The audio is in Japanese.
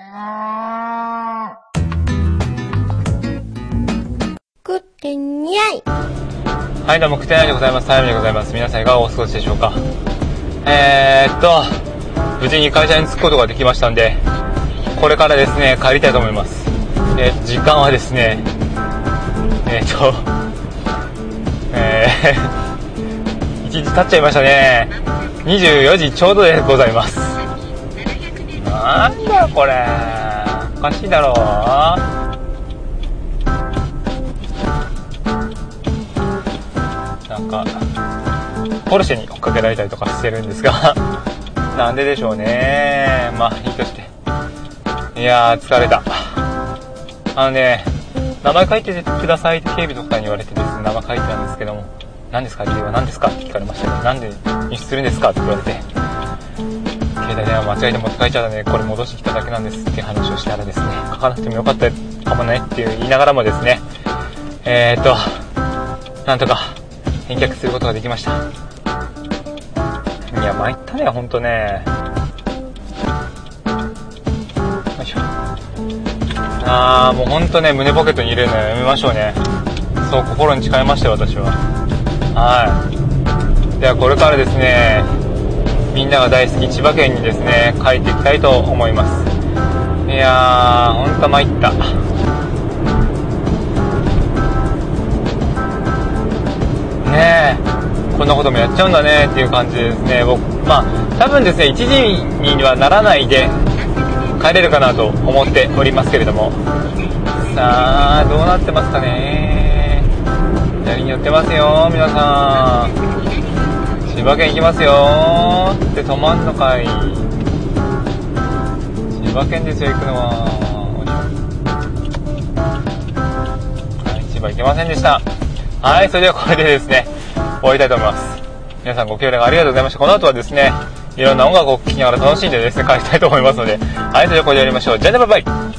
食ってにゃい。 はい、どうも、食ってないでございます。タイムでございます。皆さんいかがお過ごしでしょうか。無事に会社に着くことができましたんで、これからですね、帰りたいと思います。時間はですね、1時経っちゃいましたね。24時ちょうどでございます。なんだこれ、おかしいだろう。なんかポルシェに追っかけられたりとかしてるんですがなんででしょうね。まあいいとして、いやー疲れた。名前書いてくださいって警備とかに言われてですね、名前書いてたんですけども、何ですか、理由は何ですかって聞かれましたね。なんで輸出するんですかって言われて、携帯電話間違えて持って帰っちゃったね、これ戻してきただけなんですっていう話をしたらですね、書かなくてもよかったかもねって言いながらもですね、なんとか返却することができました。いや参ったね、ほんとね。よいしょ。もうほんとね、胸ポケットに入れるのやめましょうね。そう心に誓いましたよ、私は。はい。ではこれからですね、みんなが大好き千葉県にですね帰っていきたいと思います。いやーほんと参った。ねえ、こんなこともやっちゃうんだねっていう感じでですね、僕多分ですね1時にはならないで帰れるかなと思っておりますけれども、さあどうなってますかね。左に寄ってますよ皆さん。千葉県行きますよって止まんのかい。千葉県ですよ行くのは。はい、千葉行けませんでした。はい、それではこれでですね終わりたいと思います。皆さんご協力ありがとうございました。この後はですねいろんな音楽を聴きながら楽しんでですね帰りたいと思いますので、はい、それではこれでやりましょう。じゃあね、バイバイ。